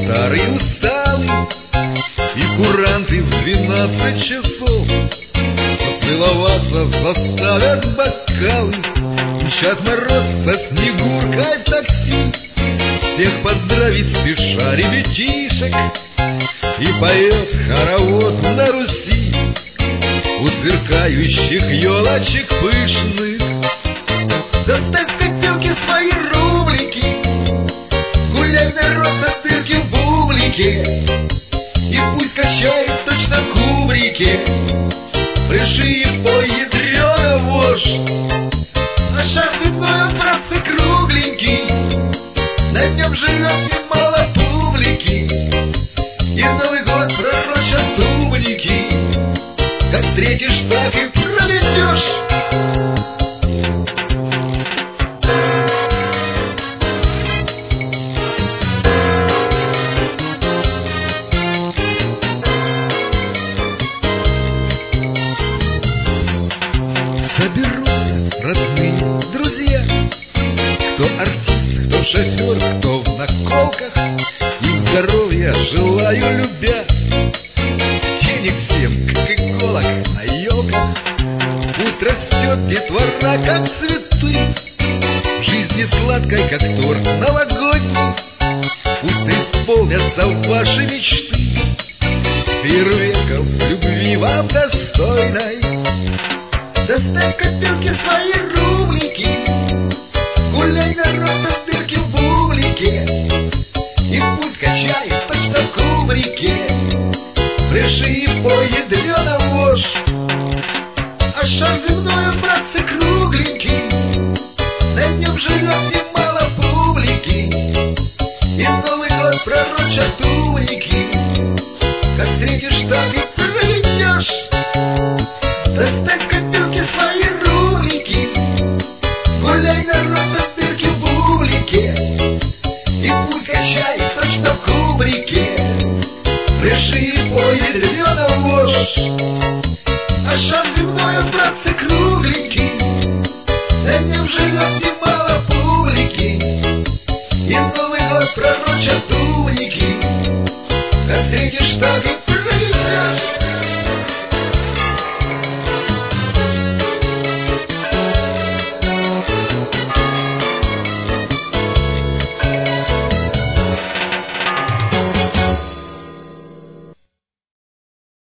старый усталый, и куранты в 12 часов поцеловаться заставят бокалы. Мчат мороз со снегуркой в такси, всех поздравить спеша ребятишек, и поет хоровод на Руси у сверкающих елочек пышных. Доставь в копилки свои рублики, гуляй, народ, до дырки в бублике, и пусть качает точно кубрики, пляши и пой, ядрёна вошь. А шар цветной, братцы, кругленький, на нем живет немало публики, и в Новый год пророчат умники, как встретишь, так и проведешь. Соберутся родные, друзья, кто артист, кто шофер, кто в наколках, им здоровья желаю, любя, денег всем, как иголок на елках. Пусть растет детвора, как цветы, в жизни сладкой, как торт новогодний. Пусть исполнятся ваши мечты, фейерверков любви вам достойной. Доставь копилки свои рублики, гуляй, народ, до дырки в бублике, и пусть качает точно в кубрике, пляши и пой, ядрёна вошь. А шар земной, братцы, кругленький, на нем живет немало публики, и в Новый год пророчат умники, как встретишь, так и проведешь. Доставь копилки свои рублики, гуляй, народ, до дырки в бублике, и пусть качает точно в кубрике, пляши и пой, ядрёна вошь. А шар земной, братцы, кругленький, на нем живет немало публики, и в Новый год пророчат умники, как встретишь, так и